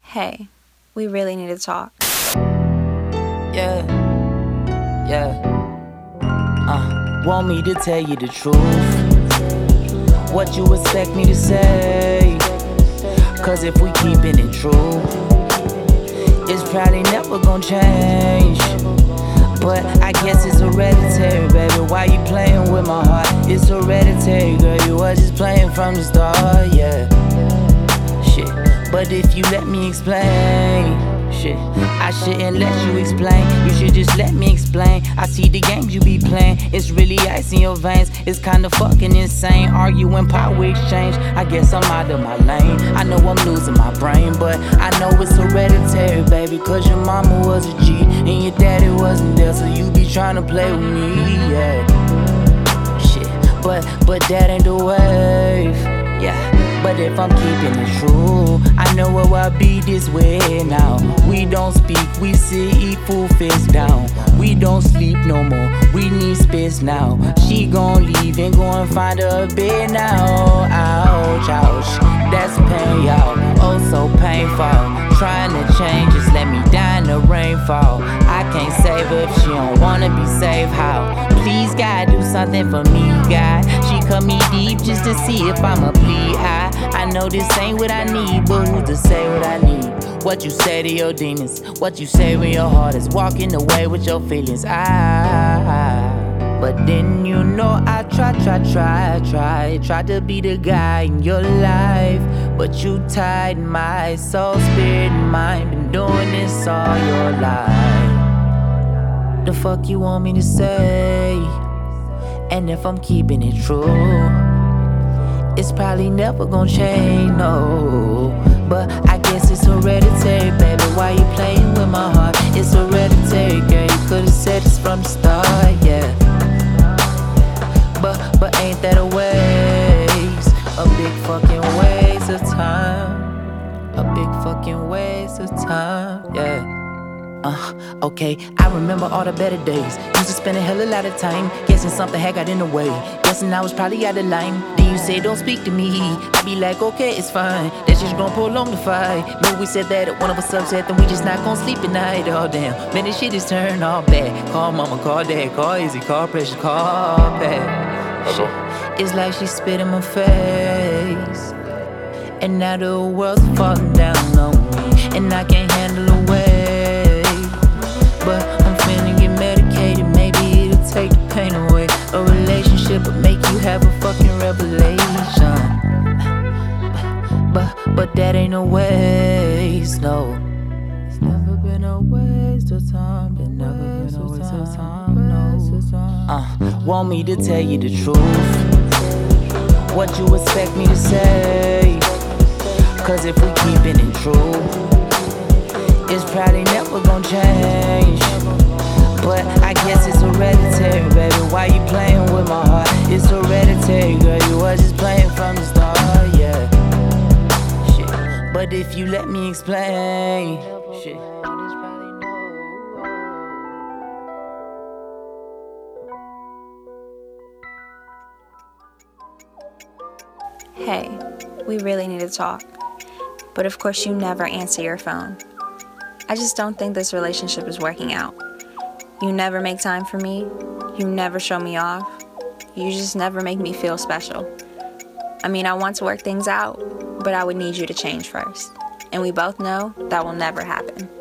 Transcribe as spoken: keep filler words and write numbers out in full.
Hey, we really need to talk. Yeah, yeah. Uh, want me to tell you the truth? What you expect me to say? Cause if we keepin' it true, it's probably never gonna change. But I guess it's hereditary, baby. Why you playing with my heart? It's hereditary, girl. You was just playing from the start, yeah. Shit, but if you let me explain, shit, I shouldn't let you explain. You should just let me explain. I see the games you be playing. It's really ice in your veins. It's kinda fucking insane. Arguing power exchange. I guess I'm out of my lane. I know I'm losing my brain, but I know it's hereditary, baby. Cause your mama was a G and your daddy wasn't there, so you be trying to play with me, yeah. Shit, but but that ain't the wave, yeah. But if I'm keeping it true, I know it will be this way now. We don't speak, we sit, eat food face down. We don't sleep no more, we need space now. She gon' leave and go and find her a bed now. Ouch, ouch, that's pain, y'all. Oh, so painful. Trying to change, just let me die in the rainfall. I can't save her if she don't wanna be saved. How? Please, God, do something for me, God. She cut me deep just to see if I'ma bleed high. I know this ain't what I need, but who's to say what I need? What you say to your demons, what you say when your heart is walking away with your feelings. I, but then you know I try, try, try, try, try to be the guy in your life, but you tied my soul, spirit, and mind. Been doing this all your life. The fuck you want me to say? And if I'm keeping it true, it's probably never gonna change, no. But I guess it's hereditary, baby. Why you playing with my heart? It's hereditary, girl. You could've said this from the start, yeah. But, but ain't that a waste? A big fucking waste of time. A big fucking waste of time, yeah. Uh, okay, I remember all the better days. Used to spend a hell of a lot of time guessing something had got in the way. Guessing I was probably out of line. Then you say don't speak to me. I be like, okay, it's fine. That's just gonna prolong the fight. Maybe we said that at one of us upset, then we just not gonna sleep at night. Oh damn, man, this shit is turned all bad. Call mama, call dad, call easy, call precious, call bad. Shit, it's like she spit in my face, and now the world's falling down on me, and I can't handle the weight. But I'm finna get medicated, maybe it'll take the pain away. A relationship would make you have a fucking revelation. But, but that ain't no waste, no. It's never been a waste of time. Been never been a waste of time, no. Uh, want me to tell you the truth? What you expect me to say? Cause if we keepin' it true, it's probably never gonna change. But I guess it's hereditary, baby. Why you playing with my heart? It's hereditary, girl. You was just playing from the start, yeah. Shit, but if you let me explain, shit. Hey, we really need to talk. But of course you never answer your phone. I just don't think this relationship is working out. You never make time for me. You never show me off. You just never make me feel special. I mean, I want to work things out, but I would need you to change first. And we both know that will never happen.